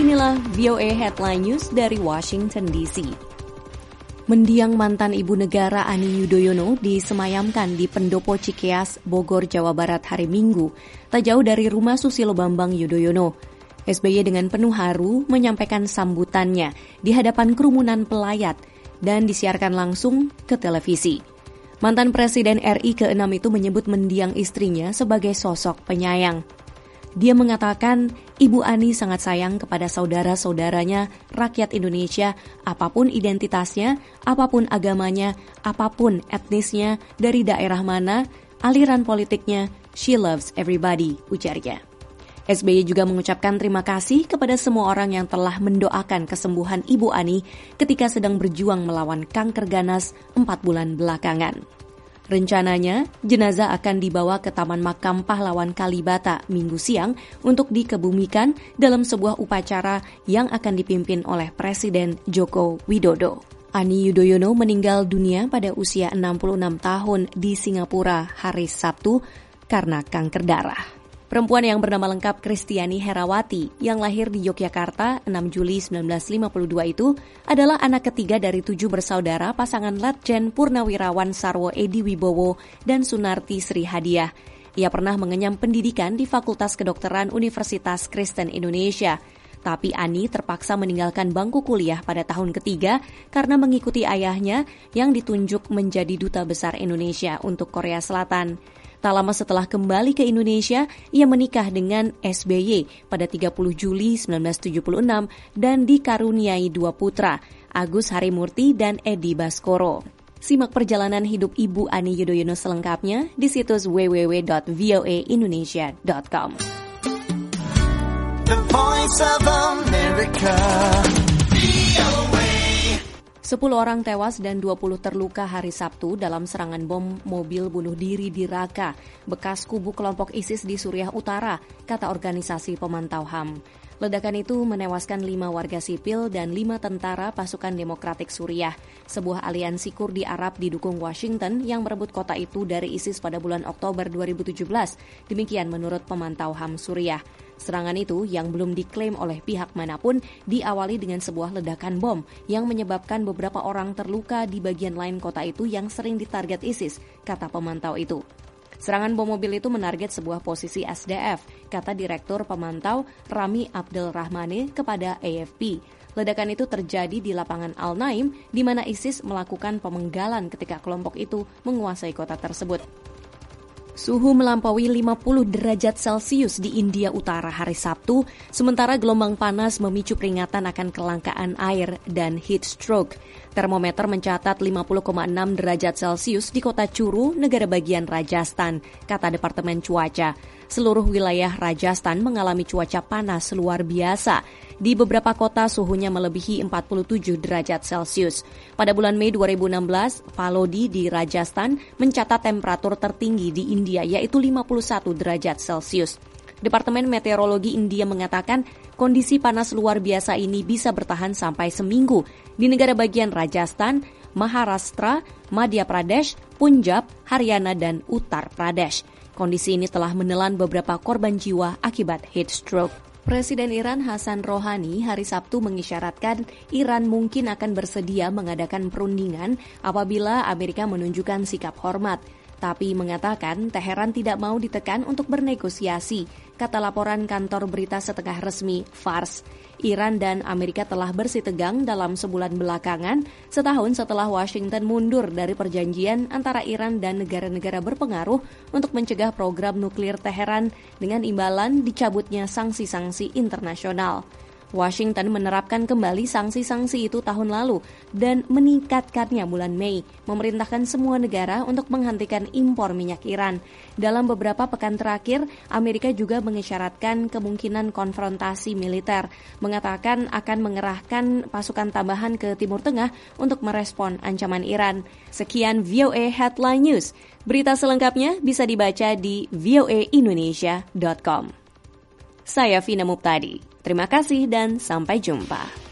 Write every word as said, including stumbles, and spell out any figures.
Inilah V O A Headline News dari Washington D C. Mendiang mantan ibu negara Ani Yudhoyono disemayamkan di Pendopo Cikeas, Bogor, Jawa Barat hari Minggu, tak jauh dari rumah Susilo Bambang Yudhoyono. S B Y dengan penuh haru menyampaikan sambutannya di hadapan kerumunan pelayat dan disiarkan langsung ke televisi. Mantan Presiden R I keenam itu menyebut mendiang istrinya sebagai sosok penyayang. Dia mengatakan Ibu Ani sangat sayang kepada saudara-saudaranya, rakyat Indonesia, apapun identitasnya, apapun agamanya, apapun etnisnya, dari daerah mana, aliran politiknya, she loves everybody, ujarnya. S B Y juga mengucapkan terima kasih kepada semua orang yang telah mendoakan kesembuhan Ibu Ani ketika sedang berjuang melawan kanker ganas empat bulan belakangan. Rencananya, jenazah akan dibawa ke Taman Makam Pahlawan Kalibata Minggu siang untuk dikebumikan dalam sebuah upacara yang akan dipimpin oleh Presiden Joko Widodo. Ani Yudhoyono meninggal dunia pada usia enam puluh enam tahun di Singapura hari Sabtu karena kanker darah. Perempuan yang bernama lengkap Kristiani Herawati yang lahir di Yogyakarta enam Juli seribu sembilan ratus lima puluh dua itu adalah anak ketiga dari tujuh bersaudara pasangan Letjen Purnawirawan Sarwo Edi Wibowo dan Sunarti Sri Hadiah. Ia pernah mengenyam pendidikan di Fakultas Kedokteran Universitas Kristen Indonesia. Tapi Ani terpaksa meninggalkan bangku kuliah pada tahun ketiga karena mengikuti ayahnya yang ditunjuk menjadi Duta Besar Indonesia untuk Korea Selatan. Tak lama setelah kembali ke Indonesia, ia menikah dengan S B Y pada tiga puluh Juli seribu sembilan ratus tujuh puluh enam dan dikaruniai dua putra, Agus Harimurti dan Edi Baskoro. Simak perjalanan hidup Ibu Ani Yudhoyono selengkapnya di situs w w w dot v o a indonesia dot com. The Voice of America. Sepuluh orang tewas dan dua puluh terluka hari Sabtu dalam serangan bom mobil bunuh diri di Raqqa, bekas kubu kelompok ISIS di Suriah Utara, kata organisasi pemantau H A M. Ledakan itu menewaskan lima warga sipil dan lima tentara pasukan demokratik Suriah, sebuah aliansi Kurdi Arab didukung Washington yang merebut kota itu dari ISIS pada bulan Oktober dua ribu tujuh belas, demikian menurut pemantau H A M Suriah. Serangan itu yang belum diklaim oleh pihak manapun diawali dengan sebuah ledakan bom yang menyebabkan beberapa orang terluka di bagian lain kota itu yang sering ditarget ISIS, kata pemantau itu. Serangan bom mobil itu menarget sebuah posisi S D F, kata Direktur Pemantau Rami Abdel Rahmane kepada A F P. Ledakan itu terjadi di lapangan Al-Naim, di mana ISIS melakukan pemenggalan ketika kelompok itu menguasai kota tersebut. Suhu melampaui lima puluh derajat Celcius di India Utara hari Sabtu, sementara gelombang panas memicu peringatan akan kelangkaan air dan heat stroke. Termometer mencatat lima puluh koma enam derajat Celcius di kota Churu, negara bagian Rajasthan, kata Departemen Cuaca. Seluruh wilayah Rajasthan mengalami cuaca panas luar biasa. Di beberapa kota suhunya melebihi empat puluh tujuh derajat Celcius. Pada bulan Mei dua ribu enam belas, Palodi di Rajasthan mencatat temperatur tertinggi di India yaitu lima puluh satu derajat Celcius. Departemen Meteorologi India mengatakan kondisi panas luar biasa ini bisa bertahan sampai seminggu di negara bagian Rajasthan, Maharashtra, Madhya Pradesh, Punjab, Haryana, dan Uttar Pradesh. Kondisi ini telah menelan beberapa korban jiwa akibat heat stroke. Presiden Iran Hasan Rouhani hari Sabtu mengisyaratkan Iran mungkin akan bersedia mengadakan perundingan apabila Amerika menunjukkan sikap hormat. Tapi mengatakan Teheran tidak mau ditekan untuk bernegosiasi, kata laporan kantor berita setengah resmi Fars. Iran dan Amerika telah bersitegang dalam sebulan belakangan, setahun setelah Washington mundur dari perjanjian antara Iran dan negara-negara berpengaruh untuk mencegah program nuklir Teheran dengan imbalan dicabutnya sanksi-sanksi internasional. Washington menerapkan kembali sanksi-sanksi itu tahun lalu dan meningkatkannya bulan Mei, memerintahkan semua negara untuk menghentikan impor minyak Iran. Dalam beberapa pekan terakhir, Amerika juga mengisyaratkan kemungkinan konfrontasi militer, mengatakan akan mengerahkan pasukan tambahan ke Timur Tengah untuk merespon ancaman Iran. Sekian V O A Headline News. Berita selengkapnya bisa dibaca di v o a indonesia dot com. Saya Vina Muptadi. Terima kasih dan sampai jumpa.